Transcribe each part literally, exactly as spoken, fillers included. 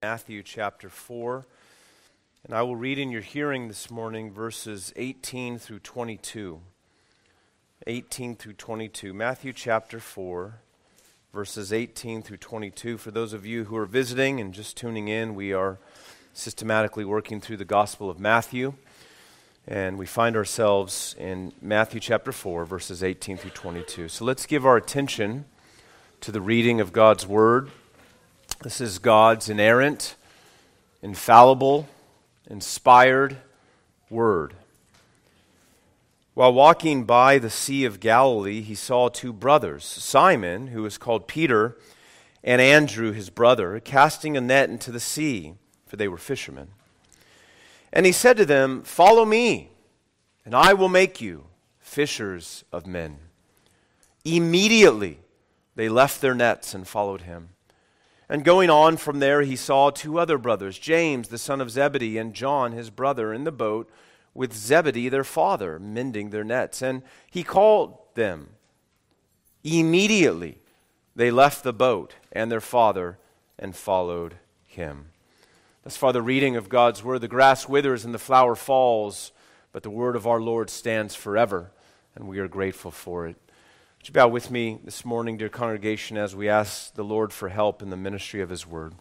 Matthew chapter four, and I will read in your hearing this morning verses eighteen through twenty-two. eighteen through twenty-two. Matthew chapter four, verses eighteen through twenty-two. For those of you who are visiting and just tuning in, we are systematically working through the Gospel of Matthew, and we find ourselves in Matthew chapter four, verses eighteen through twenty-two. So let's give our attention to the reading of God's Word. This is God's inerrant, infallible, inspired Word. While walking by the Sea of Galilee, he saw two brothers, Simon, who was called Peter, and Andrew, his brother, casting a net into the sea, for they were fishermen. And he said to them, "Follow me, and I will make you fishers of men." Immediately they left their nets and followed him. And going on from there, he saw two other brothers, James, the son of Zebedee, and John, his brother, in the boat with Zebedee, their father, mending their nets. And he called them. Immediately they left the boat and their father and followed him. Thus far the reading of God's word. The grass withers and the flower falls, but the word of our Lord stands forever, and we are grateful for it. Would you bow with me this morning, dear congregation, as we ask the Lord for help in the ministry of his word.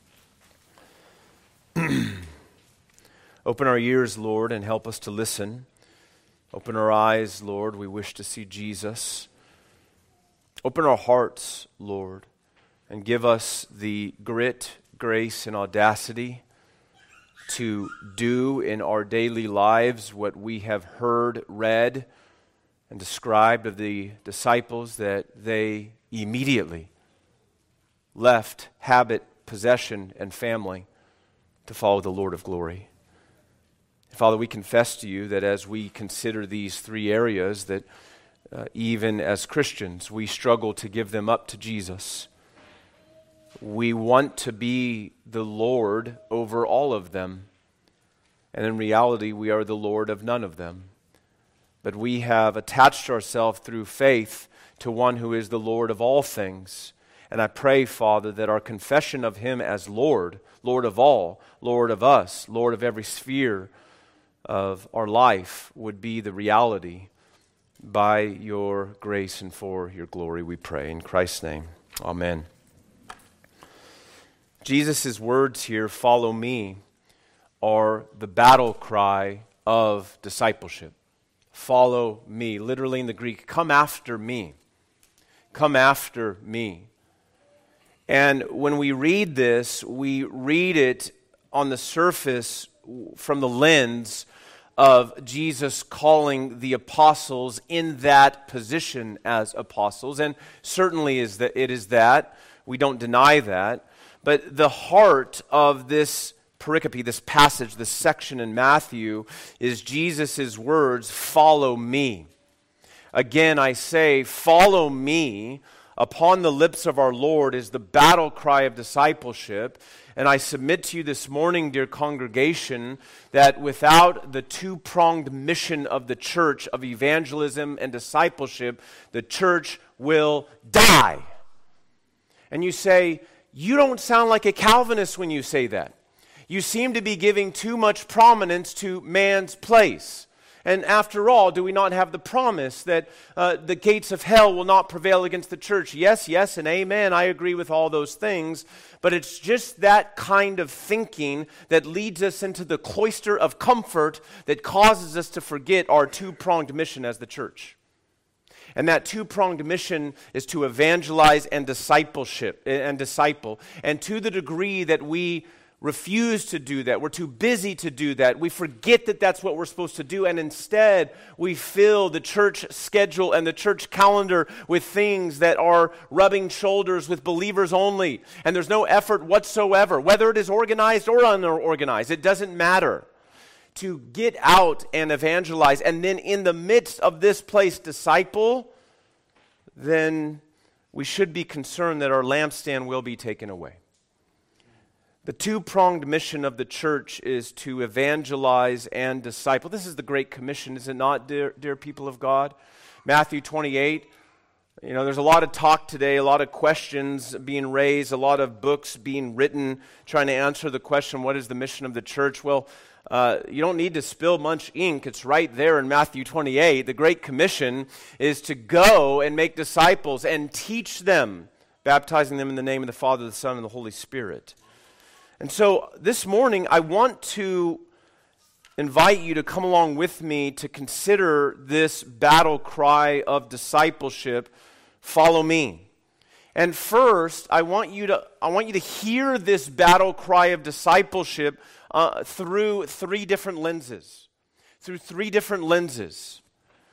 Open our ears, Lord, and help us to listen. Open our eyes, Lord. We wish to see Jesus. Open our hearts, Lord, and give us the grit, grace, and audacity to do in our daily lives what we have heard, read, and described of the disciples, that they immediately left habit, possession, and family to follow the Lord of glory. Father, we confess to you that as we consider these three areas, that uh, even as Christians, we struggle to give them up to Jesus. We want to be the Lord over all of them, and in reality, we are the Lord of none of them. But we have attached ourselves through faith to one who is the Lord of all things. And I pray, Father, that our confession of him as Lord, Lord of all, Lord of us, Lord of every sphere of our life, would be the reality by your grace and for your glory, we pray. In Christ's name, amen. Jesus' words here, "Follow me," are the battle cry of discipleship. Follow me. Literally in the Greek, come after me. Come after me. And when we read this, we read it on the surface from the lens of Jesus calling the apostles in that position as apostles. And certainly is that it is that. We don't deny that. But the heart of this pericope, this passage, this section in Matthew, is Jesus' words, "Follow me." Again, I say, follow me, upon the lips of our Lord is the battle cry of discipleship. And I submit to you this morning, dear congregation, that without the two-pronged mission of the church of evangelism and discipleship, the church will die. And you say, you don't sound like a Calvinist when you say that. You seem to be giving too much prominence to man's place. And after all, do we not have the promise that uh, the gates of hell will not prevail against the church? Yes, yes, and amen. I agree with all those things. But it's just that kind of thinking that leads us into the cloister of comfort that causes us to forget our two-pronged mission as the church. And that two-pronged mission is to evangelize and discipleship and disciple. And to the degree that we refuse to do that, we're too busy to do that, we forget that that's what we're supposed to do, and instead we fill the church schedule and the church calendar with things that are rubbing shoulders with believers only, and there's no effort whatsoever, whether it is organized or unorganized, it doesn't matter, to get out and evangelize, and then in the midst of this place disciple, then we should be concerned that our lampstand will be taken away. The two-pronged mission of the church is to evangelize and disciple. This is the Great Commission, is it not, dear, dear people of God? Matthew twenty-eight, You know, there's a lot of talk today, a lot of questions being raised, a lot of books being written trying to answer the question, what is the mission of the church? Well, uh, you don't need to spill much ink. It's right there in Matthew twenty-eight. The Great Commission is to go and make disciples and teach them, baptizing them in the name of the Father, the Son, and the Holy Spirit. And so this morning, I want to invite you to come along with me to consider this battle cry of discipleship. Follow me. And first, I want you to I want you to hear this battle cry of discipleship uh, through three different lenses. Through three different lenses.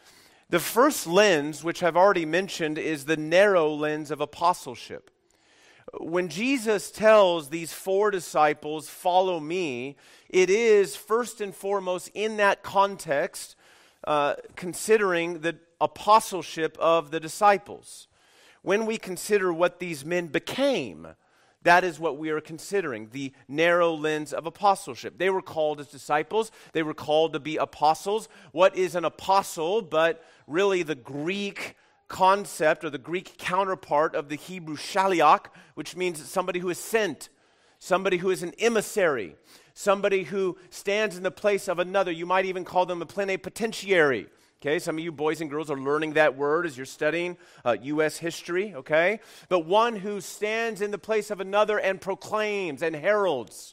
The first lens, which I've already mentioned, is the narrow lens of apostleship. When Jesus tells these four disciples, follow me, it is first and foremost in that context, uh, considering the apostleship of the disciples. When we consider what these men became, that is what we are considering, the narrow lens of apostleship. They were called as disciples. They were called to be apostles. What is an apostle but really the Greek concept or the Greek counterpart of the Hebrew shaliach, which means somebody who is sent, somebody who is an emissary, somebody who stands in the place of another. You might even call them a plenipotentiary. Okay, some of you boys and girls are learning that word as you're studying uh, U S history, okay? But one who stands in the place of another and proclaims and heralds.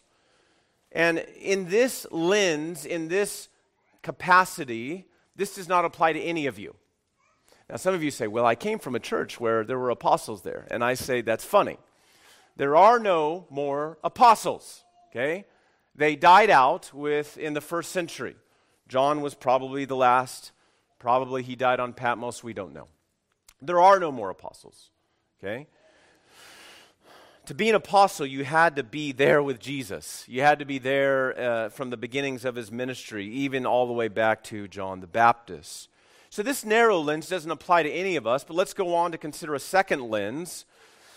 And in this lens, in this capacity, this does not apply to any of you. Now, some of you say, well, I came from a church where there were apostles there. And I say, that's funny. There are no more apostles, okay? They died out with in the first century. John was probably the last. Probably he died on Patmos. We don't know. There are no more apostles, okay? To be an apostle, you had to be there with Jesus. You had to be there uh, from the beginnings of his ministry, even all the way back to John the Baptist. So this narrow lens doesn't apply to any of us, but let's go on to consider a second lens.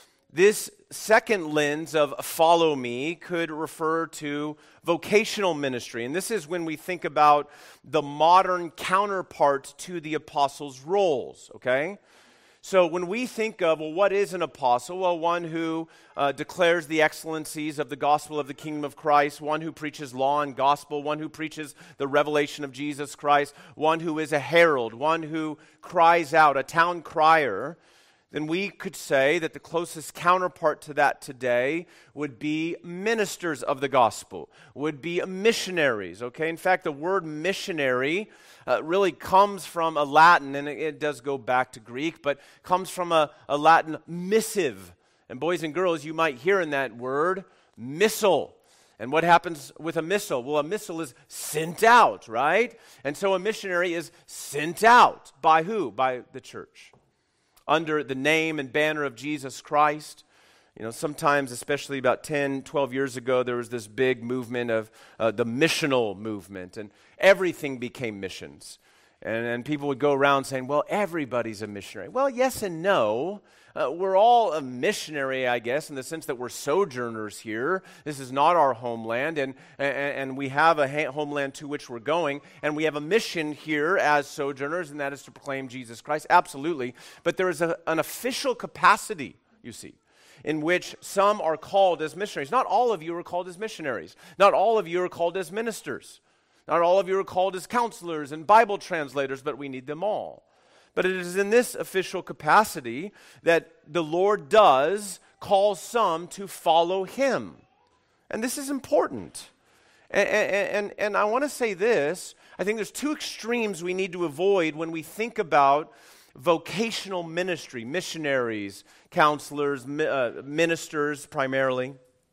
This second lens of follow me could refer to vocational ministry. And this is when we think about the modern counterpart to the apostles' roles, okay? So when we think of, well, what is an apostle? Well, one who uh, declares the excellencies of the gospel of the kingdom of Christ, one who preaches law and gospel, one who preaches the revelation of Jesus Christ, one who is a herald, one who cries out, a town crier. Then we could say that the closest counterpart to that today would be ministers of the gospel, would be missionaries, okay? In fact, the word missionary uh, really comes from a Latin, and it, it does go back to Greek, but comes from a, a Latin missive. And boys and girls, you might hear in that word, missile. And what happens with a missile? Well, a missile is sent out, right? And so a missionary is sent out. By who? By the church. Under the name and banner of Jesus Christ. You know, sometimes, especially about ten, twelve years ago, there was this big movement of uh, the missional movement, and everything became missions. And, and people would go around saying, well, everybody's a missionary. Well, yes and no. Uh, we're all a missionary, I guess, in the sense that we're sojourners here. This is not our homeland, and, and, and we have a ha- homeland to which we're going, and we have a mission here as sojourners, and that is to proclaim Jesus Christ. Absolutely. But there is a, an official capacity, you see, in which some are called as missionaries. Not all of you are called as missionaries. Not all of you are called as ministers. Not all of you are called as counselors and Bible translators, but we need them all. But it is in this official capacity that the Lord does call some to follow him. And this is important. And, and, and I want to say this. I think there's two extremes we need to avoid when we think about vocational ministry, missionaries, counselors, uh, ministers primarily.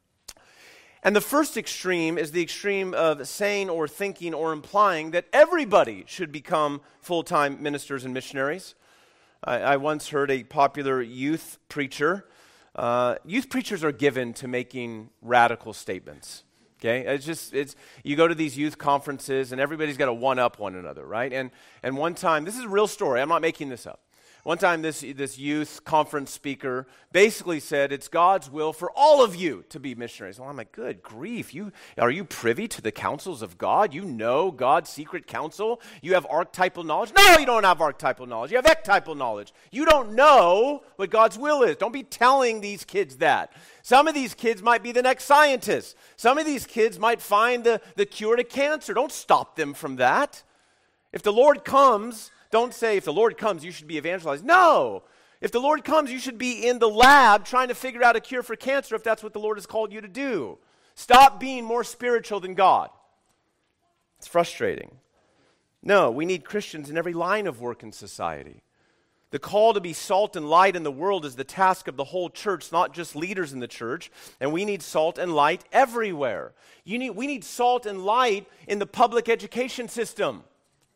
And the first extreme is the extreme of saying or thinking or implying that everybody should become full-time ministers and missionaries. I, I once heard a popular youth preacher. Uh, youth preachers are given to making radical statements. Okay, it's just it's you go to these youth conferences and everybody's got to one up one another, right? And and one time, this is a real story. I'm not making this up. One time, this, this youth conference speaker basically said, it's God's will for all of you to be missionaries. Well, I'm like, good grief. You, are you privy to the counsels of God? You know God's secret counsel? You have archetypal knowledge? No, you don't have archetypal knowledge. You have ectypal knowledge. You don't know what God's will is. Don't be telling these kids that. Some of these kids might be the next scientists. Some of these kids might find the, the cure to cancer. Don't stop them from that. If the Lord comes... Don't say, if the Lord comes, you should be evangelized. No. If the Lord comes, you should be in the lab trying to figure out a cure for cancer if that's what the Lord has called you to do. Stop being more spiritual than God. It's frustrating. No, we need Christians in every line of work in society. The call to be salt and light in the world is the task of the whole church, not just leaders in the church. And we need salt and light everywhere. You need, we need salt and light in the public education system.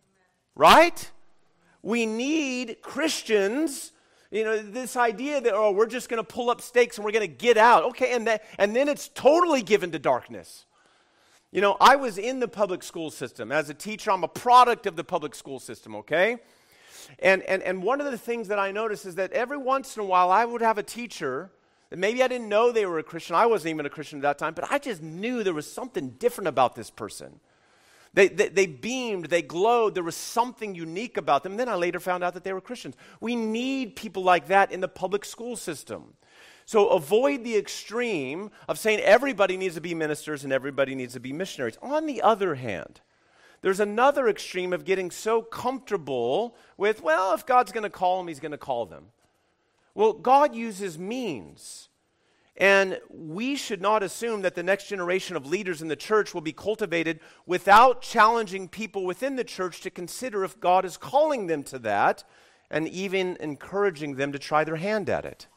Right? We need Christians, you know, this idea that, oh, we're just going to pull up stakes and we're going to get out. Okay, and, that, and then it's totally given to darkness. You know, I was in the public school system. As a teacher, I'm a product of the public school system, okay? And, and, and one of the things that I noticed is that every once in a while I would have a teacher that maybe I didn't know they were a Christian. I wasn't even a Christian at that time, but I just knew there was something different about this person. They, they, they beamed, they glowed, there was something unique about them. And then I later found out that they were Christians. We need people like that in the public school system. So avoid the extreme of saying everybody needs to be ministers and everybody needs to be missionaries. On the other hand, there's another extreme of getting so comfortable with, well, if God's going to call them, he's going to call them. Well, God uses means. And we should not assume that the next generation of leaders in the church will be cultivated without challenging people within the church to consider if God is calling them to that and even encouraging them to try their hand at it.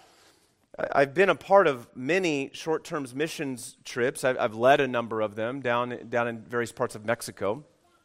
I've been a part of many short-term missions trips. I've, I've led a number of them down, down in various parts of Mexico.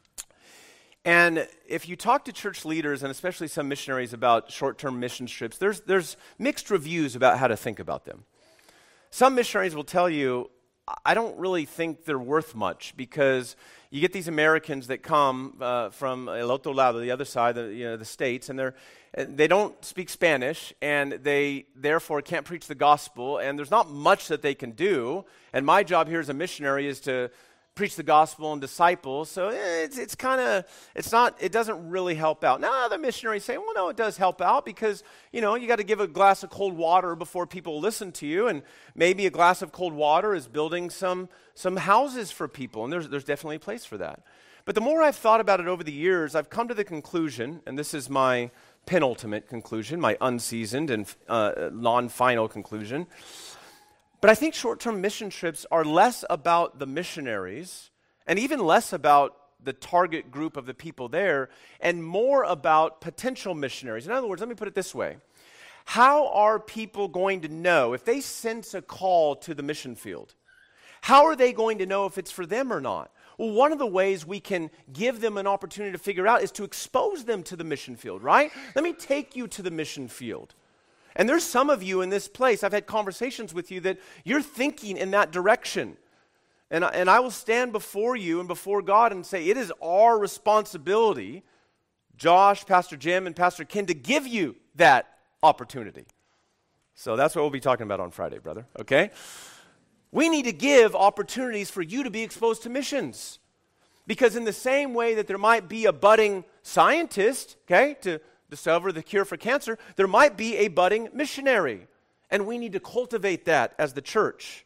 And if you talk to church leaders, and especially some missionaries, about short-term mission trips, there's, there's mixed reviews about how to think about them. Some missionaries will tell you, I don't really think they're worth much, because you get these Americans that come uh, from el otro lado, the other side, the, you know, the States, and they're they don't speak Spanish, and they therefore can't preach the gospel, and there's not much that they can do. And my job here as a missionary is to preach the gospel and disciple. So it's it's kind of, it's not, it doesn't really help out. Now other missionaries say, well, no, it does help out, because, you know, you got to give a glass of cold water before people listen to you, and maybe a glass of cold water is building some some houses for people, and there's there's definitely a place for that. But the more I've thought about it over the years, I've come to the conclusion, and this is my penultimate conclusion, my unseasoned and uh, non-final conclusion, but I think short-term mission trips are less about the missionaries and even less about the target group of the people there and more about potential missionaries. In other words, let me put it this way. How are people going to know if they sense a call to the mission field? How are they going to know if it's for them or not? Well, one of the ways we can give them an opportunity to figure out is to expose them to the mission field, right? Let me take you to the mission field. And there's some of you in this place, I've had conversations with you that you're thinking in that direction. And I, and I will stand before you and before God and say, it is our responsibility, Josh, Pastor Jim, and Pastor Ken, to give you that opportunity. So that's what we'll be talking about on Friday, brother, okay? We need to give opportunities for you to be exposed to missions. Because in the same way that there might be a budding scientist, okay, to discover the cure for cancer, there might be a budding missionary. And we need to cultivate that as the church.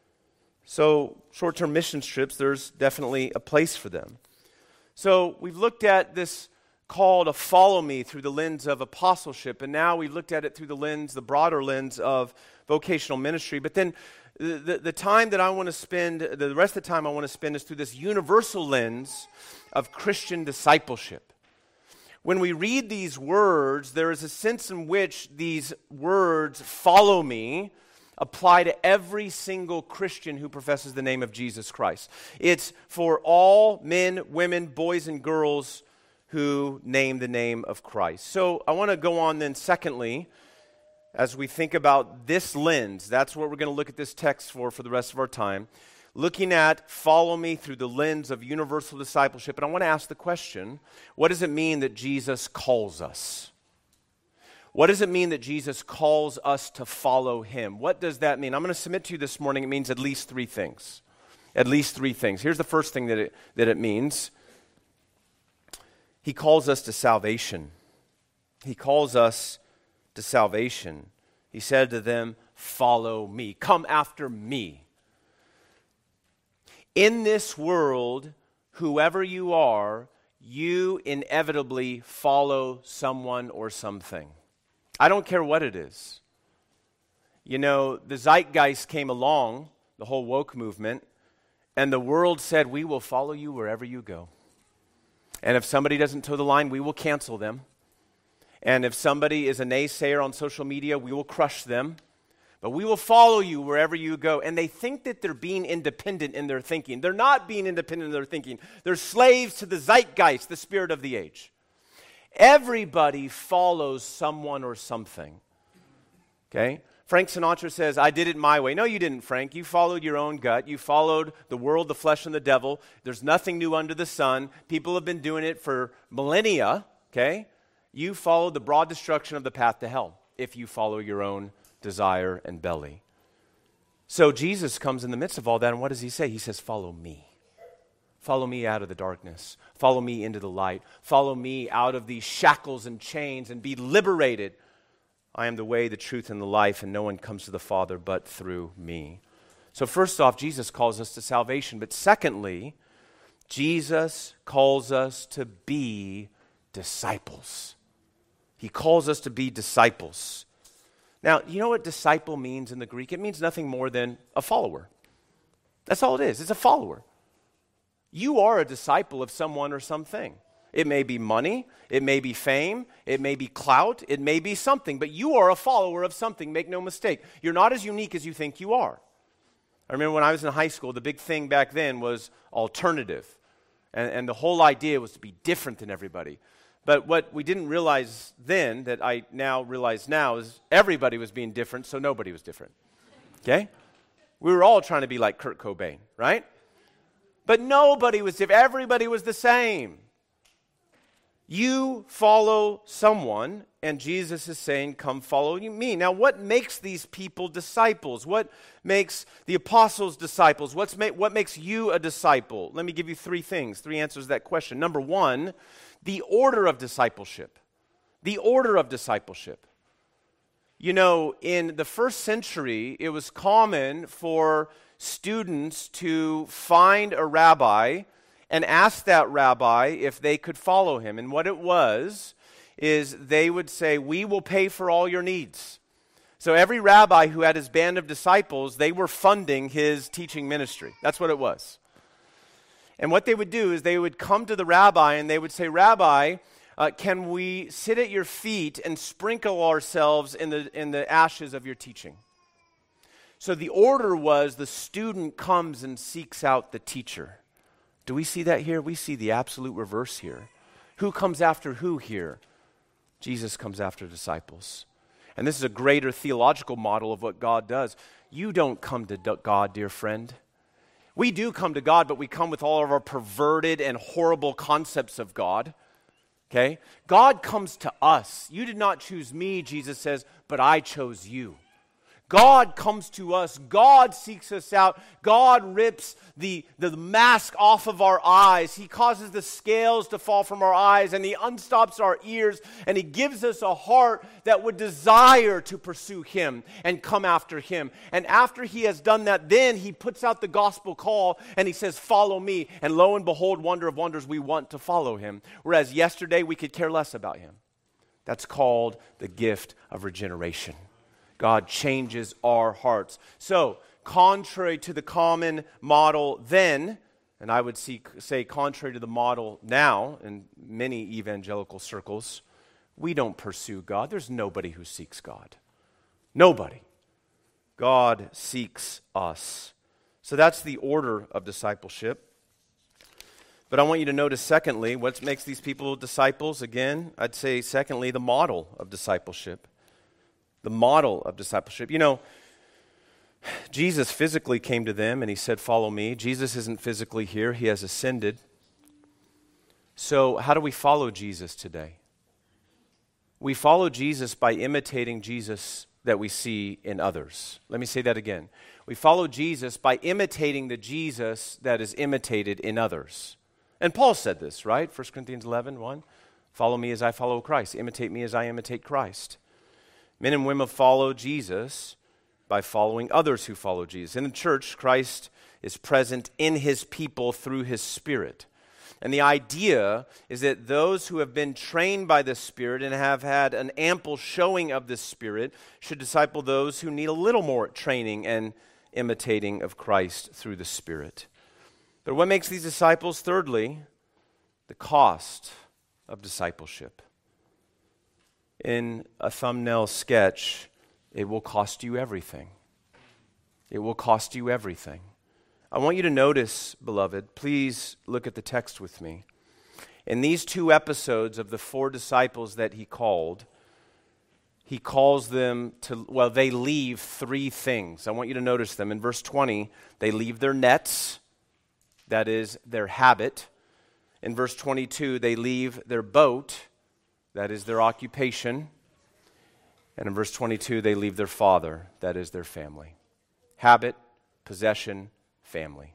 So short-term mission trips, there's definitely a place for them. So we've looked at this call to follow me through the lens of apostleship, and now we've looked at it through the lens, the broader lens of vocational ministry. But then the, the, the time that I want to spend, the rest of the time I want to spend is through this universal lens of Christian discipleship. When we read these words, there is a sense in which these words, follow me, apply to every single Christian who professes the name of Jesus Christ. It's for all men, women, boys, and girls who name the name of Christ. So I want to go on then secondly, as we think about this lens, that's what we're going to look at this text for for the rest of our time, looking at follow me through the lens of universal discipleship. And I want to ask the question, what does it mean that Jesus calls us? What does it mean that Jesus calls us to follow him? What does that mean? I'm going to submit to you this morning, it means at least three things. At least three things. Here's the first thing that it, that it means. He calls us to salvation. He calls us to salvation. He said to them, follow me. Come after me. In this world, whoever you are, you inevitably follow someone or something. I don't care what it is. You know, the zeitgeist came along, the whole woke movement, and the world said, we will follow you wherever you go. And if somebody doesn't toe the line, we will cancel them. And if somebody is a naysayer on social media, we will crush them. But we will follow you wherever you go. And they think that they're being independent in their thinking. They're not being independent in their thinking. They're slaves to the zeitgeist, the spirit of the age. Everybody follows someone or something. Okay? Frank Sinatra says, I did it my way. No, you didn't, Frank. You followed your own gut. You followed the world, the flesh, and the devil. There's nothing new under the sun. People have been doing it for millennia. Okay? You followed the broad destruction of the path to hell if you follow your own desire and belly. So Jesus comes in the midst of all that, and what does he say? He says, follow me. Follow me out of the darkness. Follow me into the light. Follow me out of these shackles and chains and be liberated. I am the way, the truth, and the life, and no one comes to the Father but through me. So first off, Jesus calls us to salvation. But secondly, Jesus calls us to be disciples. He calls us to be disciples. Now, you know what disciple means in the Greek? It means nothing more than a follower. That's all it is. It's a follower. You are a disciple of someone or something. It may be money, it may be fame, it may be clout, it may be something, but you are a follower of something, make no mistake. You're not as unique as you think you are. I remember when I was in high school, the big thing back then was alternative. And, and the whole idea was to be different than everybody. But what we didn't realize then, that I now realize now, is everybody was being different, so nobody was different. Okay? We were all trying to be like Kurt Cobain, right? But nobody was different. Everybody was the same. You follow someone, and Jesus is saying, come follow me. Now, what makes these people disciples? What makes the apostles disciples? What's ma- what makes you a disciple? Let me give you three things, three answers to that question. Number one, the order of discipleship. The order of discipleship. You know, in the first century, it was common for students to find a rabbi and ask that rabbi if they could follow him. And what it was is they would say, we will pay for all your needs. So every rabbi who had his band of disciples, they were funding his teaching ministry. That's what it was. And what they would do is they would come to the rabbi and they would say, Rabbi, uh, can we sit at your feet and sprinkle ourselves in the in the ashes of your teaching? So the order was the student comes and seeks out the teacher. Do we see that here? We see the absolute reverse here. Who comes after who here? Jesus comes after disciples. And this is a greater theological model of what God does. You don't come to God, dear friend. We do come to God, but we come with all of our perverted and horrible concepts of God. Okay? God comes to us. You did not choose me, Jesus says, but I chose you. God comes to us. God seeks us out. God rips the, the mask off of our eyes. He causes the scales to fall from our eyes, and He unstops our ears, and He gives us a heart that would desire to pursue Him and come after Him. And after He has done that, then He puts out the gospel call, and He says, follow me. And lo and behold, wonder of wonders, we want to follow Him. Whereas yesterday, we could care less about Him. That's called the gift of regeneration. God changes our hearts. So, contrary to the common model then, and I would see, say contrary to the model now in many evangelical circles, we don't pursue God. There's nobody who seeks God. Nobody. God seeks us. So that's the order of discipleship. But I want you to notice, secondly, what makes these people disciples? Again, I'd say, secondly, the model of discipleship. The model of discipleship. You know, Jesus physically came to them and He said, follow me. Jesus isn't physically here. He has ascended. So how do we follow Jesus today? We follow Jesus by imitating Jesus that we see in others. Let me say that again. We follow Jesus by imitating the Jesus that is imitated in others. And Paul said this, right? First Corinthians eleven, one. Follow me as I follow Christ. Imitate me as I imitate Christ. Men and women follow Jesus by following others who follow Jesus. In the church, Christ is present in his people through his Spirit. And the idea is that those who have been trained by the Spirit and have had an ample showing of the Spirit should disciple those who need a little more training and imitating of Christ through the Spirit. But what makes these disciples? Thirdly, the cost of discipleship. In a thumbnail sketch, it will cost you everything. It will cost you everything. I want you to notice, beloved, please look at the text with me. In these two episodes of the four disciples that he called, he calls them to, well, they leave three things. I want you to notice them. In verse twenty, they leave their nets, that is their habit. In verse twenty-two, they leave their boat, that is their occupation. And in verse twenty-two, they leave their father, that is their family. Habit, possession, family.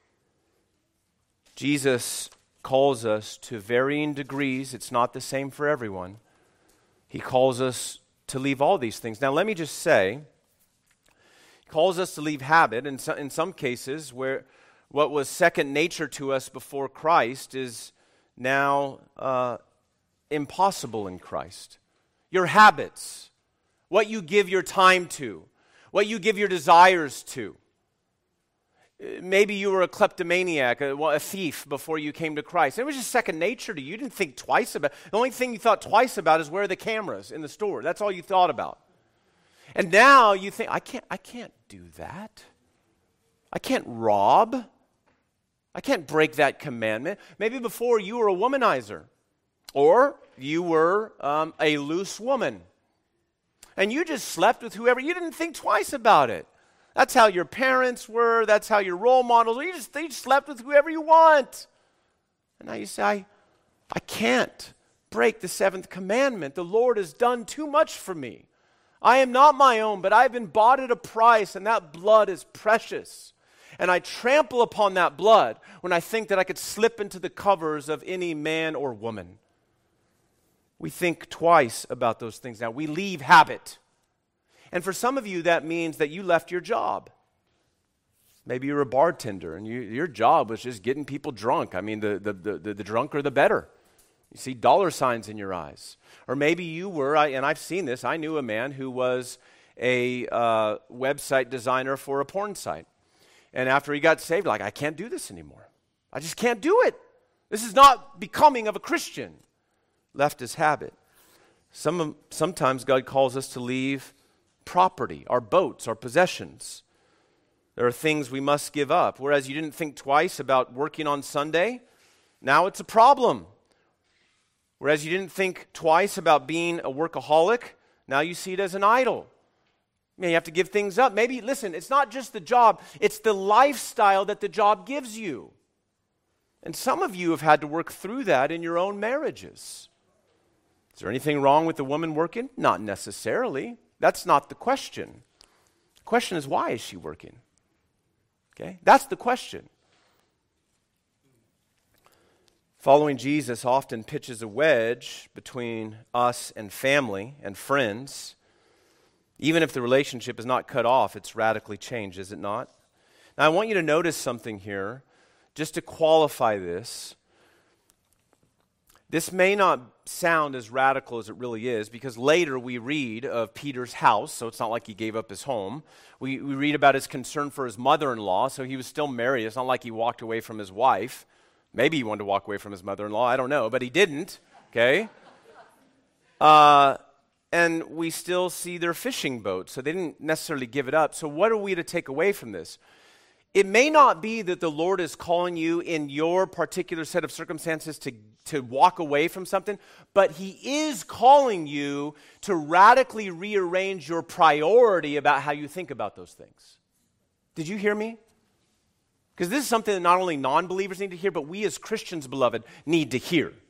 Jesus calls us to varying degrees. It's not the same for everyone. He calls us to leave all these things. Now, let me just say, he calls us to leave habit. In, so, in some cases, where what was second nature to us before Christ is now uh, impossible in Christ. Your habits, what you give your time to, what you give your desires to. Maybe you were a kleptomaniac, a, a thief before you came to Christ. It was just second nature to you. You didn't think twice about it. The only thing you thought twice about is where are the cameras in the store. That's all you thought about. And now you think, I can't, I can't do that. I can't rob. I can't break that commandment. Maybe before you were a womanizer, or you were um, a loose woman, and you just slept with whoever. You didn't think twice about it. That's how your parents were. That's how your role models were. You just, you just slept with whoever you want. And now you say, I, I can't break the seventh commandment. The Lord has done too much for me. I am not my own, but I've been bought at a price, and that blood is precious. And I trample upon that blood when I think that I could slip into the covers of any man or woman. We think twice about those things now. We leave habit. And for some of you, that means that you left your job. Maybe you're a bartender, and you, your job was just getting people drunk. I mean, the, the, the, the drunker, the better. You see dollar signs in your eyes. Or maybe you were, I, and I've seen this, I knew a man who was a uh, website designer for a porn site. And after he got saved, like, I can't do this anymore. I just can't do it. This is not becoming of a Christian. Left his habit. Some, sometimes God calls us to leave property, our boats, our possessions. There are things we must give up. Whereas you didn't think twice about working on Sunday, now it's a problem. Whereas you didn't think twice about being a workaholic, now you see it as an idol. You have to give things up. Maybe, listen, it's not just the job, it's the lifestyle that the job gives you. And some of you have had to work through that in your own marriages. Is there anything wrong with the woman working? Not necessarily. That's not the question. The question is, why is she working? Okay? That's the question. Following Jesus often pitches a wedge between us and family and friends. Even if the relationship is not cut off, it's radically changed, is it not? Now, I want you to notice something here, just to qualify this. This may not sound as radical as it really is, because later we read of Peter's house, so it's not like he gave up his home. We, we read about his concern for his mother-in-law, so he was still married. It's not like he walked away from his wife. Maybe he wanted to walk away from his mother-in-law, I don't know, but he didn't, okay? Uh, and we still see their fishing boat, so they didn't necessarily give it up. So what are we to take away from this? It may not be that the Lord is calling you in your particular set of circumstances to, to walk away from something, but He is calling you to radically rearrange your priority about how you think about those things. Did you hear me? Because this is something that not only non-believers need to hear, but we as Christians, beloved, need to hear.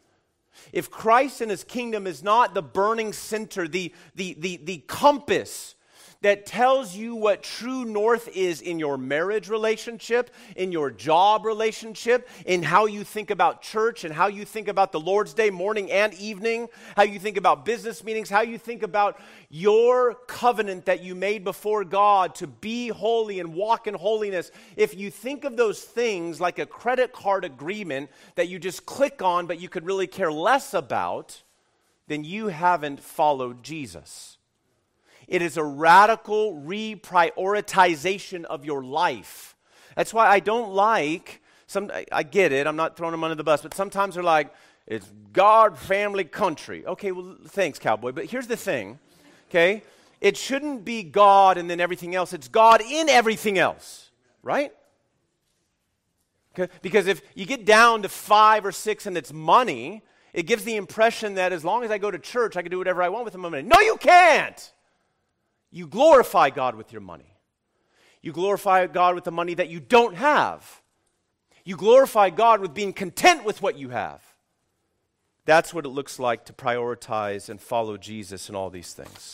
if Christ and his kingdom is not the burning center, the, the, the, the compass that tells you what true north is in your marriage relationship, in your job relationship, in how you think about church and how you think about the Lord's Day, morning and evening, how you think about business meetings, how you think about your covenant that you made before God to be holy and walk in holiness. If you think of those things like a credit card agreement that you just click on but you could really care less about, then you haven't followed Jesus. It is a radical reprioritization of your life. That's why I don't like, some. I, I get it, I'm not throwing them under the bus, but sometimes they're like, it's God, family, country. Okay, well, thanks, cowboy. But here's the thing, okay? It shouldn't be God and then everything else. It's God in everything else, right? Okay? Because if you get down to five or six and it's money, it gives the impression that as long as I go to church, I can do whatever I want with the money. No, you can't. You glorify God with your money. You glorify God with the money that you don't have. You glorify God with being content with what you have. That's what it looks like to prioritize and follow Jesus in all these things.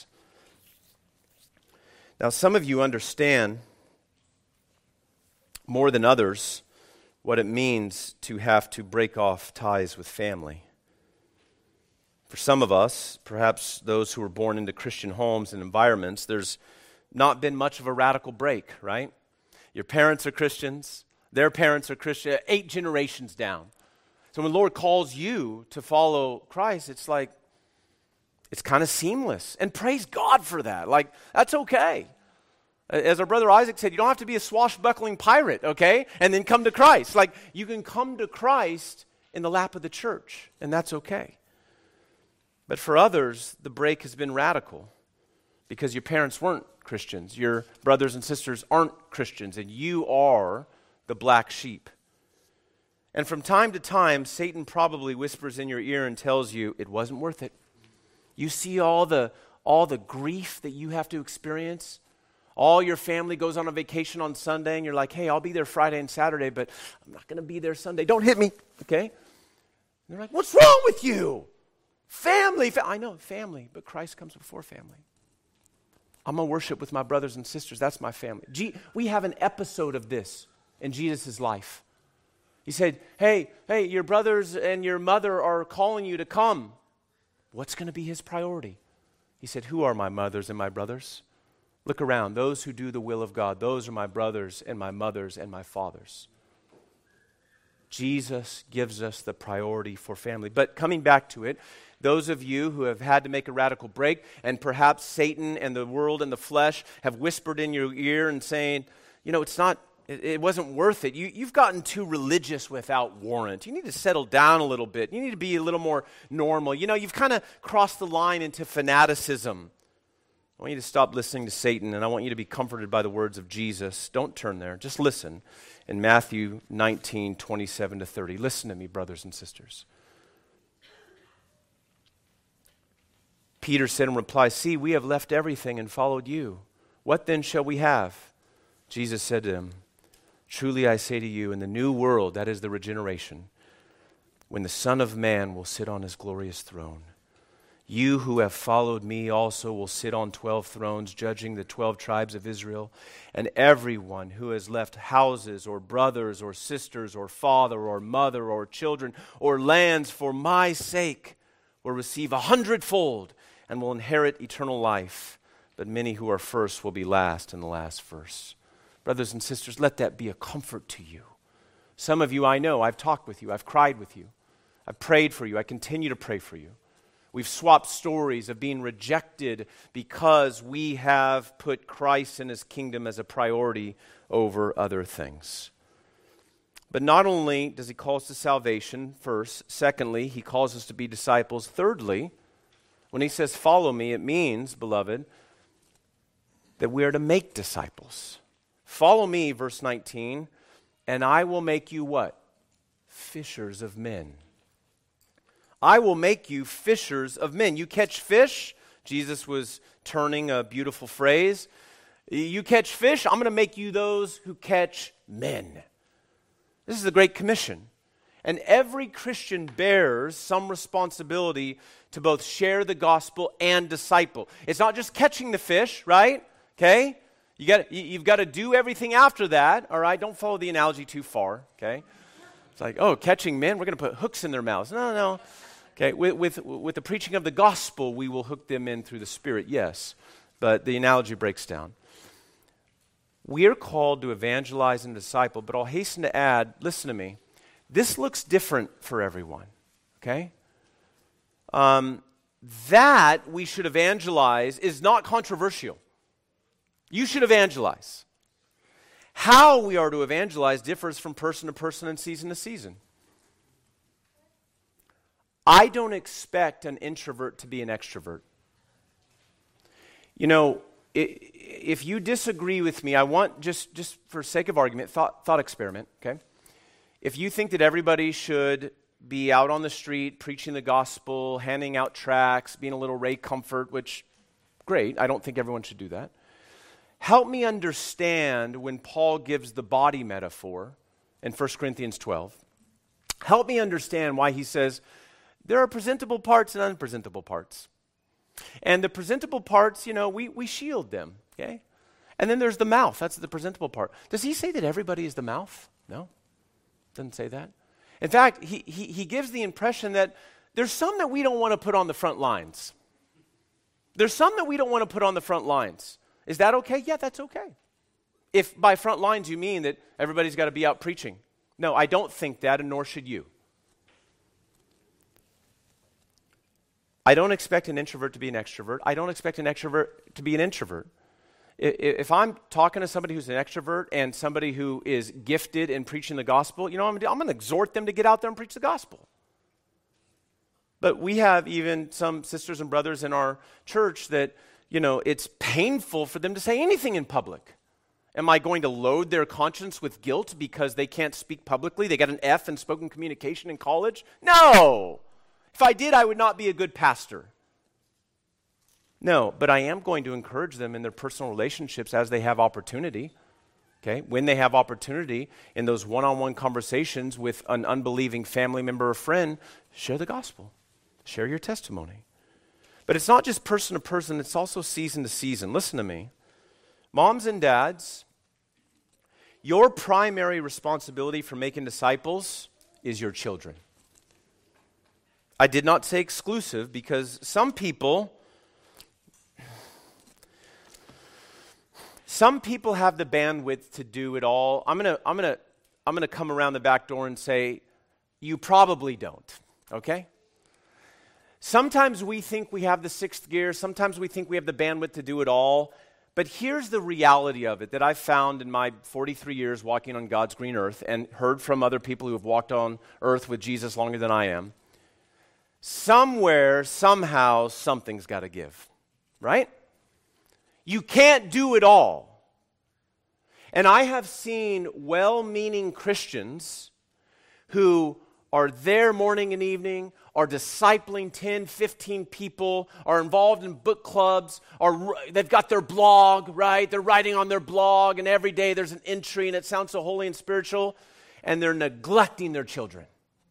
Now, some of you understand more than others what it means to have to break off ties with family. For some of us, perhaps those who were born into Christian homes and environments, there's not been much of a radical break, right? Your parents are Christians, their parents are Christian, eight generations down. So when the Lord calls you to follow Christ, it's like, it's kind of seamless. And praise God for that. Like, that's okay. As our brother Isaac said, you don't have to be a swashbuckling pirate, okay? And then come to Christ. Like, you can come to Christ in the lap of the church, and that's okay. But for others, the break has been radical because your parents weren't Christians. Your brothers and sisters aren't Christians, and you are the black sheep. And from time to time, Satan probably whispers in your ear and tells you, it wasn't worth it. You see all the, all the grief that you have to experience. All your family goes on a vacation on Sunday, and you're like, hey, I'll be there Friday and Saturday, but I'm not going to be there Sunday. Don't hit me, okay? And they're like, what's wrong with you? Family, fa- I know, family, but Christ comes before family. I'm going to worship with my brothers and sisters. That's my family. G- we have an episode of this in Jesus' life. He said, hey, hey, your brothers and your mother are calling you to come. What's going to be his priority? He said, who are my mothers and my brothers? Look around. Those who do the will of God, those are my brothers and my mothers and my fathers. Jesus gives us the priority for family. But coming back to it, those of you who have had to make a radical break, and perhaps Satan and the world and the flesh have whispered in your ear and saying, you know, it's not, it, it wasn't worth it. You, you've gotten too religious without warrant. You need to settle down a little bit. You need to be a little more normal. You know, you've kind of crossed the line into fanaticism. I want you to stop listening to Satan, and I want you to be comforted by the words of Jesus. Don't turn there. Just listen. In Matthew nineteen, twenty-seven to thirty. Listen to me, brothers and sisters. Peter said in reply, see, we have left everything and followed you. What then shall we have? Jesus said to him, truly I say to you, in the new world, that is the regeneration, when the Son of Man will sit on his glorious throne, you who have followed me also will sit on twelve thrones, judging the twelve tribes of Israel. And everyone who has left houses or brothers or sisters or father or mother or children or lands for my sake will receive a hundredfold and will inherit eternal life. But many who are first will be last, and the last first. Brothers and sisters, let that be a comfort to you. Some of you I know, I've talked with you, I've cried with you, I've prayed for you, I continue to pray for you. We've swapped stories of being rejected because we have put Christ and his kingdom as a priority over other things. But not only does he call us to salvation, first. Secondly, he calls us to be disciples. Thirdly, when he says, follow me, it means, beloved, that we are to make disciples. Follow me, verse nineteen, and I will make you what? Fishers of men. I will make you fishers of men. You catch fish. Jesus was turning a beautiful phrase. You catch fish, I'm going to make you those who catch men. This is the Great Commission. And every Christian bears some responsibility to both share the gospel and disciple. It's not just catching the fish, right? Okay? You got you, you've got to do everything after that, all right? Don't follow the analogy too far, okay? It's like, oh, catching men, we're going to put hooks in their mouths. No, no. Okay, with, with with the preaching of the gospel, we will hook them in through the Spirit, yes. But the analogy breaks down. We are called to evangelize and disciple, but I'll hasten to add, listen to me, this looks different for everyone, okay? Um, that we should evangelize is not controversial. You should evangelize. How we are to evangelize differs from person to person and season to season. I don't expect an introvert to be an extrovert. You know, if you disagree with me, I want, just, just for sake of argument, thought, thought experiment, okay? If you think that everybody should be out on the street preaching the gospel, handing out tracts, being a little Ray Comfort, which, great, I don't think everyone should do that. Help me understand when Paul gives the body metaphor in First Corinthians twelve. Help me understand why he says there are presentable parts and unpresentable parts. And the presentable parts, you know, we, we shield them, okay? And then there's the mouth. That's the presentable part. Does he say that everybody is the mouth? No. Doesn't say that. In fact, he, he, he gives the impression that there's some that we don't want to put on the front lines. There's some that we don't want to put on the front lines. Is that okay? Yeah, that's okay. If by front lines you mean that everybody's got to be out preaching. No, I don't think that, and nor should you. I don't expect an introvert to be an extrovert. I don't expect an extrovert to be an introvert. If I'm talking to somebody who's an extrovert and somebody who is gifted in preaching the gospel, you know, I'm, I'm going to exhort them to get out there and preach the gospel. But we have even some sisters and brothers in our church that, you know, it's painful for them to say anything in public. Am I going to load their conscience with guilt because they can't speak publicly? They got an F in spoken communication in college? No! If I did, I would not be a good pastor. No, but I am going to encourage them in their personal relationships as they have opportunity. Okay? When they have opportunity in those one-on-one conversations with an unbelieving family member or friend, share the gospel. Share your testimony. But it's not just person to person, it's also season to season. Listen to me. Moms and dads, your primary responsibility for making disciples is your children. I did not say exclusive because some people, some people have the bandwidth to do it all. I'm gonna, I'm gonna, I'm gonna come around the back door and say, you probably don't. Okay? Sometimes we think we have the sixth gear. Sometimes we think we have the bandwidth to do it all. But here's the reality of it that I've found in my forty-three years walking on God's green earth and heard from other people who have walked on earth with Jesus longer than I am. Somewhere, somehow, something's got to give, right? You can't do it all. And I have seen well-meaning Christians who are there morning and evening, are discipling ten, fifteen people, are involved in book clubs, are they've got their blog, right? They're writing on their blog, and every day there's an entry, and it sounds so holy and spiritual, and they're neglecting their children.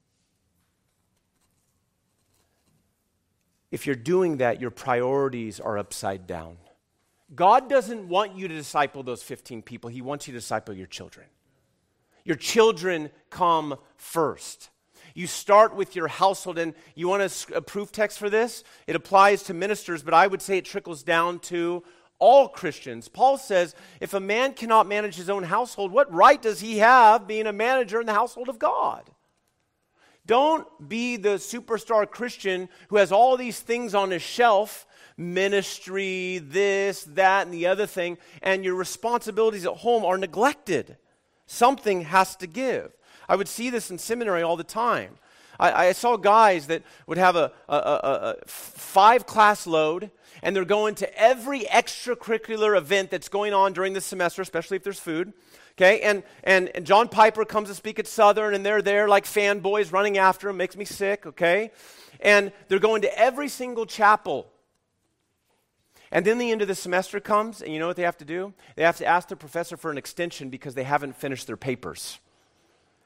If you're doing that, your priorities are upside down. God doesn't want you to disciple those fifteen people. He wants you to disciple your children. Your children come first. You start with your household, and you want a, a proof text for this? It applies to ministers, but I would say it trickles down to all Christians. Paul says, if a man cannot manage his own household, what right does he have being a manager in the household of God? Don't be the superstar Christian who has all these things on his shelf, ministry, this, that, and the other thing, and your responsibilities at home are neglected. Something has to give. I would see this in seminary all the time. I, I saw guys that would have a, a, a, a five-class load, and they're going to every extracurricular event that's going on during the semester, especially if there's food. Okay, and, and, and John Piper comes to speak at Southern, and they're there like fanboys running after him, makes me sick, okay? And they're going to every single chapel. And then the end of the semester comes, and you know what they have to do? They have to ask the professor for an extension because they haven't finished their papers.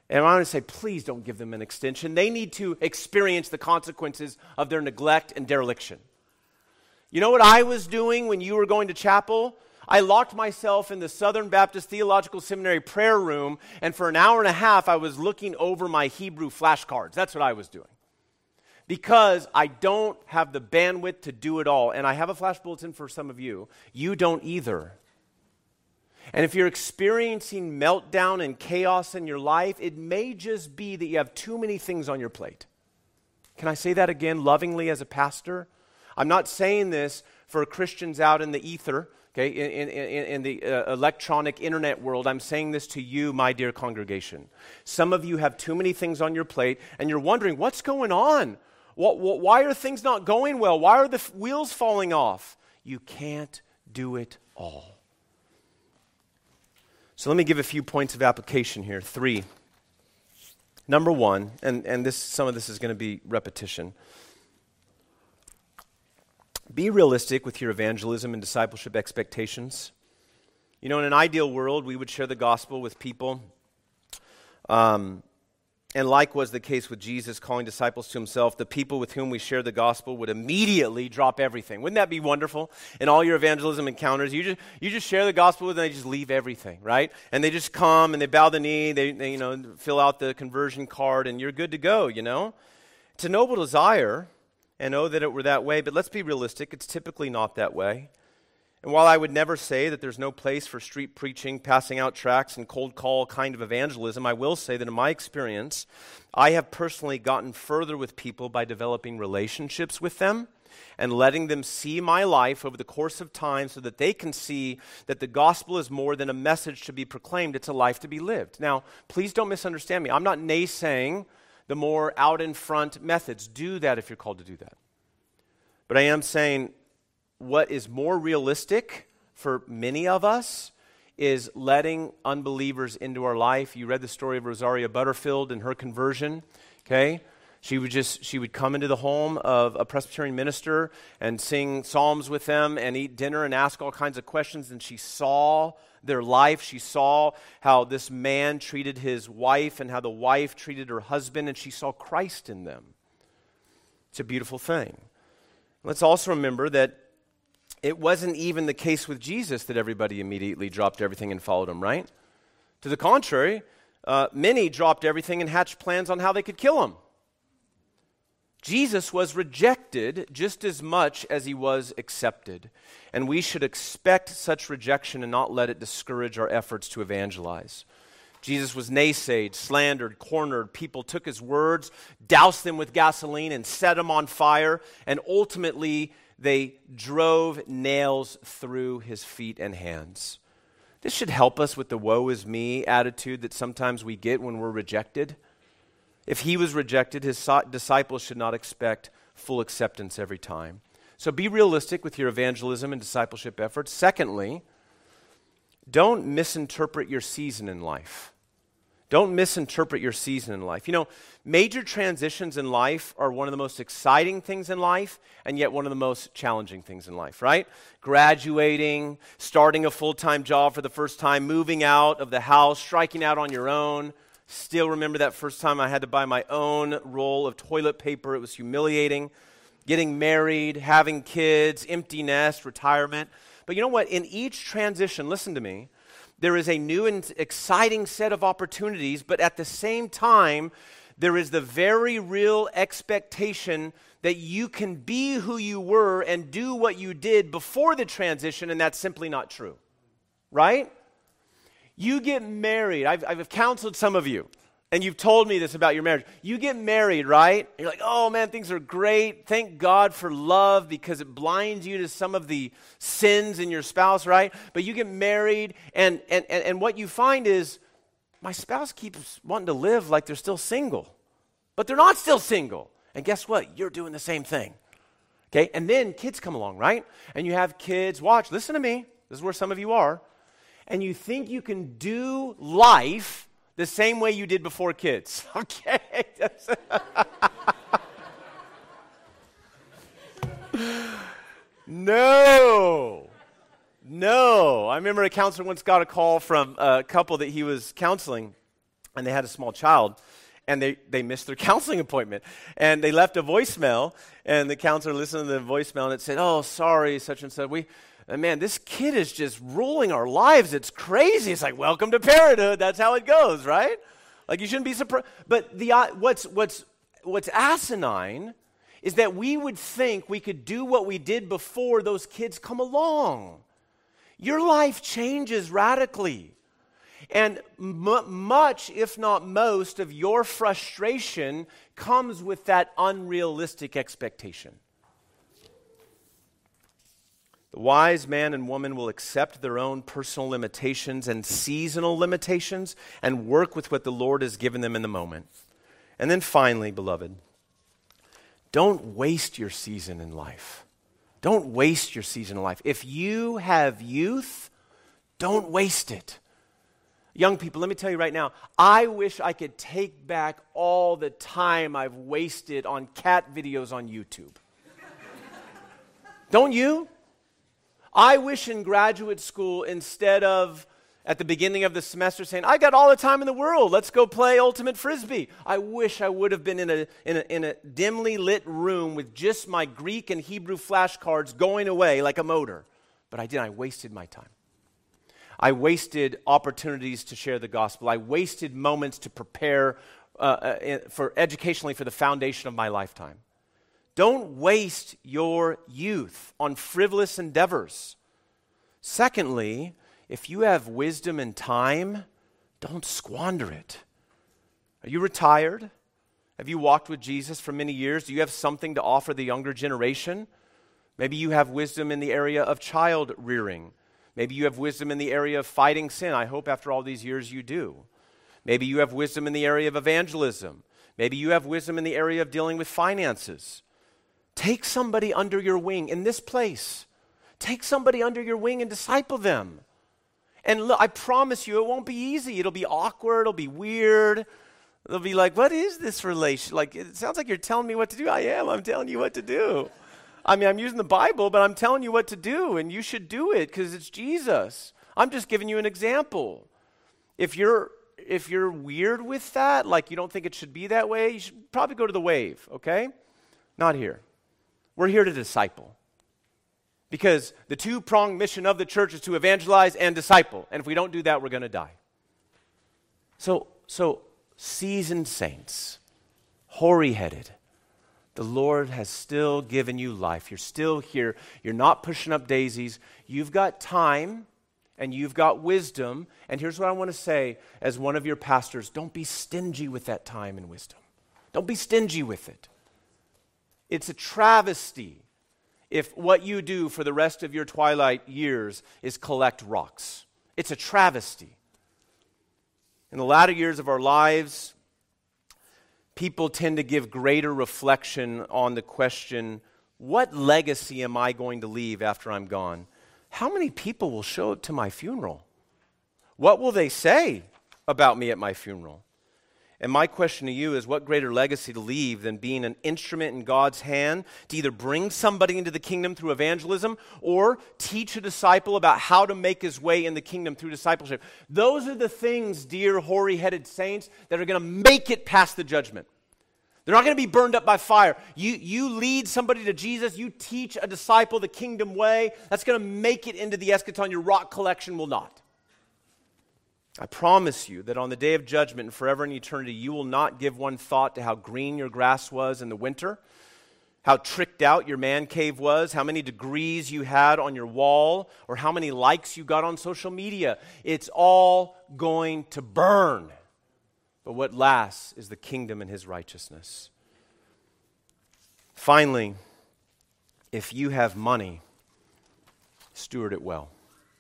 And I want to say, please don't give them an extension. They need to experience the consequences of their neglect and dereliction. You know what I was doing when you were going to chapel? I locked myself in the Southern Baptist Theological Seminary prayer room, and for an hour and a half, I was looking over my Hebrew flashcards. That's what I was doing. Because I don't have the bandwidth to do it all. And I have a flash bulletin for some of you. You don't either. And if you're experiencing meltdown and chaos in your life, it may just be that you have too many things on your plate. Can I say that again lovingly as a pastor? I'm not saying this for Christians out in the ether, okay, in, in, in the uh, electronic internet world. I'm saying this to you, my dear congregation. Some of you have too many things on your plate, and you're wondering, what's going on? What, what, why are things not going well? Why are the f- wheels falling off? You can't do it all. So let me give a few points of application here. Three. Number one, and, and this some of this is going to be repetition. Be realistic with your evangelism and discipleship expectations. You know, in an ideal world, we would share the gospel with people. Um, and like was the case with Jesus calling disciples to himself, the people with whom we share the gospel would immediately drop everything. Wouldn't that be wonderful? In all your evangelism encounters, you just you just share the gospel with them, and they just leave everything, right? And they just come and they bow the knee, they, they you know fill out the conversion card, and you're good to go, you know? It's a noble desire, and oh, that it were that way, but let's be realistic, it's typically not that way. And while I would never say that there's no place for street preaching, passing out tracts, and cold call kind of evangelism, I will say that in my experience, I have personally gotten further with people by developing relationships with them and letting them see my life over the course of time so that they can see that the gospel is more than a message to be proclaimed, it's a life to be lived. Now, please don't misunderstand me. I'm not naysaying the more out in front methods. Do that if you're called to do that. But I am saying what is more realistic for many of us is letting unbelievers into our life. You read the story of Rosaria Butterfield and her conversion, okay? She would just, she would come into the home of a Presbyterian minister and sing psalms with them and eat dinner and ask all kinds of questions, and she saw their life. She saw how this man treated his wife and how the wife treated her husband, and she saw Christ in them. It's a beautiful thing. Let's also remember that it wasn't even the case with Jesus that everybody immediately dropped everything and followed him, right? To the contrary, uh, many dropped everything and hatched plans on how they could kill him. Jesus was rejected just as much as he was accepted. And we should expect such rejection and not let it discourage our efforts to evangelize. Jesus was naysayed, slandered, cornered. People took his words, doused them with gasoline, and set them on fire. And ultimately, they drove nails through his feet and hands. This should help us with the woe is me attitude that sometimes we get when we're rejected. If he was rejected, his disciples should not expect full acceptance every time. So be realistic with your evangelism and discipleship efforts. Secondly, don't misinterpret your season in life. Don't misinterpret your season in life. You know, major transitions in life are one of the most exciting things in life, and yet one of the most challenging things in life, right? Graduating, starting a full-time job for the first time, moving out of the house, striking out on your own. Still remember that first time I had to buy my own roll of toilet paper. It was humiliating. Getting married, having kids, empty nest, retirement. But you know what? In each transition, listen to me, there is a new and exciting set of opportunities, but at the same time, there is the very real expectation that you can be who you were and do what you did before the transition, and that's simply not true, right? You get married. I've, I've counseled some of you, and you've told me this about your marriage. You get married, right? You're like, oh man, things are great. Thank God for love because it blinds you to some of the sins in your spouse, right? But you get married, and and and, and what you find is, my spouse keeps wanting to live like they're still single, but they're not still single. And guess what? You're doing the same thing. Okay? And then kids come along, right? And you have kids. Watch, listen to me. This is where some of you are. And you think you can do life the same way you did before kids. Okay? No. No. I remember a counselor once got a call from a couple that he was counseling, and they had a small child, and they, they missed their counseling appointment. And they left a voicemail, and the counselor listened to the voicemail, and it said, oh, sorry, such and such. We, and man, this kid is just ruling our lives. It's crazy. It's like, welcome to parenthood. That's how it goes, right? Like, you shouldn't be surprised. But the uh, what's what's what's asinine is that we would think we could do what we did before those kids come along. Your life changes radically. And m- much, if not most, of your frustration comes with that unrealistic expectation. The wise man and woman will accept their own personal limitations and seasonal limitations and work with what the Lord has given them in the moment. And then finally, beloved, don't waste your season in life. Don't waste your season in life. If you have youth, don't waste it. Young people, let me tell you right now, I wish I could take back all the time I've wasted on cat videos on YouTube. Don't you? I wish in graduate school, instead of at the beginning of the semester saying, I got all the time in the world, let's go play Ultimate Frisbee. I wish I would have been in a, in a, in a dimly lit room with just my Greek and Hebrew flashcards going away like a motor. But I didn't. I wasted my time. I wasted opportunities to share the gospel. I wasted moments to prepare uh, uh, for educationally for the foundation of my lifetime. Don't waste your youth on frivolous endeavors. Secondly, if you have wisdom and time, don't squander it. Are you retired? Have you walked with Jesus for many years? Do you have something to offer the younger generation? Maybe you have wisdom in the area of child rearing. Maybe you have wisdom in the area of fighting sin. I hope after all these years you do. Maybe you have wisdom in the area of evangelism. Maybe you have wisdom in the area of dealing with finances. Take somebody under your wing in this place. Take somebody under your wing and disciple them. And look, I promise you, it won't be easy. It'll be awkward. It'll be weird. They'll be like, what is this relation? Like, it sounds like you're telling me what to do. I am. I'm telling you what to do. I mean, I'm using the Bible, but I'm telling you what to do, and you should do it because it's Jesus. I'm just giving you an example. If you're if you're weird with that, like you don't think it should be that way, you should probably go to the Wave, okay? Not here. We're here to disciple. Because the two-pronged mission of the church is to evangelize and disciple. And if we don't do that, we're going to die. So, so seasoned saints, hoary-headed, the Lord has still given you life. You're still here. You're not pushing up daisies. You've got time and you've got wisdom. And here's what I want to say as one of your pastors. Don't be stingy with that time and wisdom. Don't be stingy with it. It's a travesty if what you do for the rest of your twilight years is collect rocks. It's a travesty. In the latter years of our lives, people tend to give greater reflection on the question, what legacy am I going to leave after I'm gone? How many people will show up to my funeral? What will they say about me at my funeral? And my question to you is, what greater legacy to leave than being an instrument in God's hand to either bring somebody into the kingdom through evangelism or teach a disciple about how to make his way in the kingdom through discipleship? Those are the things, dear hoary-headed saints, that are going to make it past the judgment. They're not going to be burned up by fire. You, you lead somebody to Jesus, you teach a disciple the kingdom way, that's going to make it into the eschaton. Your rock collection will not. I promise you that on the day of judgment and forever in eternity, you will not give one thought to how green your grass was in the winter, how tricked out your man cave was, how many degrees you had on your wall, or how many likes you got on social media. It's all going to burn. But what lasts is the kingdom and his righteousness. Finally, if you have money, steward it well.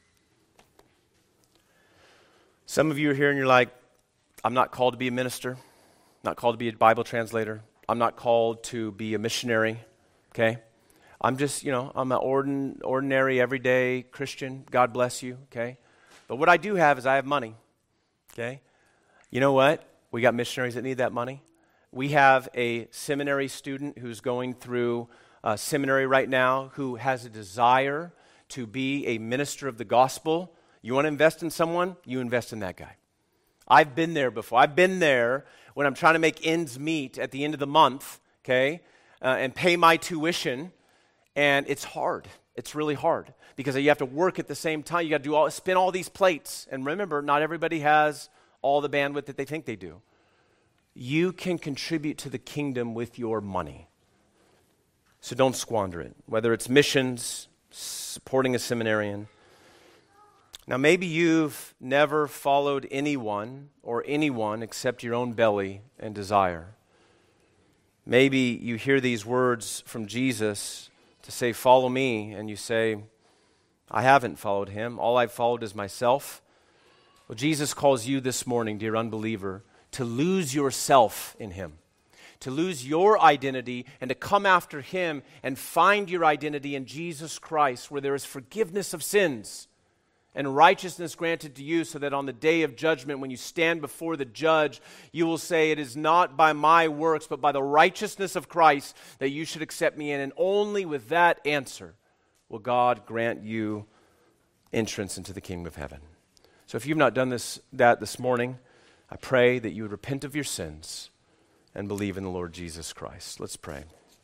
Some of you are here and you're like, I'm not called to be a minister, not called to be a Bible translator. I'm not called to be a missionary, okay? I'm just, you know, I'm an ordin- ordinary, everyday Christian. God bless you, okay? But what I do have is I have money, okay? You know what? We got missionaries that need that money. We have a seminary student who's going through uh, seminary right now who has a desire to be a minister of the gospel. You want to invest in someone? You invest in that guy. I've been there before. I've been there when I'm trying to make ends meet at the end of the month, okay, uh, and pay my tuition, and it's hard. It's really hard because you have to work at the same time. You got to do all, spin all these plates. And remember, not everybody has all the bandwidth that they think they do. You can contribute to the kingdom with your money. So don't squander it, whether it's missions, supporting a seminarian. Now, maybe you've never followed anyone or anyone except your own belly and desire. Maybe you hear these words from Jesus to say, follow me, and you say, I haven't followed him. All I've followed is myself. Well, Jesus calls you this morning, dear unbeliever, to lose yourself in him, to lose your identity and to come after him and find your identity in Jesus Christ, where there is forgiveness of sins and righteousness granted to you, so that on the day of judgment, when you stand before the judge, you will say, it is not by my works, but by the righteousness of Christ that you should accept me in. And only with that answer will God grant you entrance into the kingdom of heaven. So if you've not done this, that this morning, I pray that you would repent of your sins and believe in the Lord Jesus Christ. Let's pray.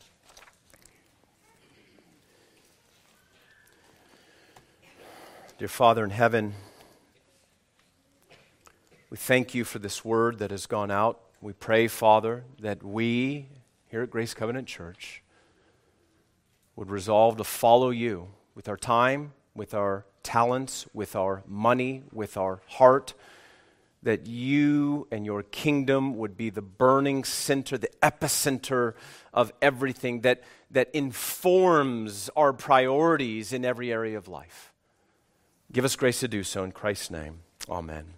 Dear Father in heaven, we thank you for this word that has gone out. We pray, Father, that we here at Grace Covenant Church would resolve to follow you with our time, with our talents, with our money, with our heart, that you and your kingdom would be the burning center, the epicenter of everything that, that informs our priorities in every area of life. Give us grace to do so in Christ's name. Amen.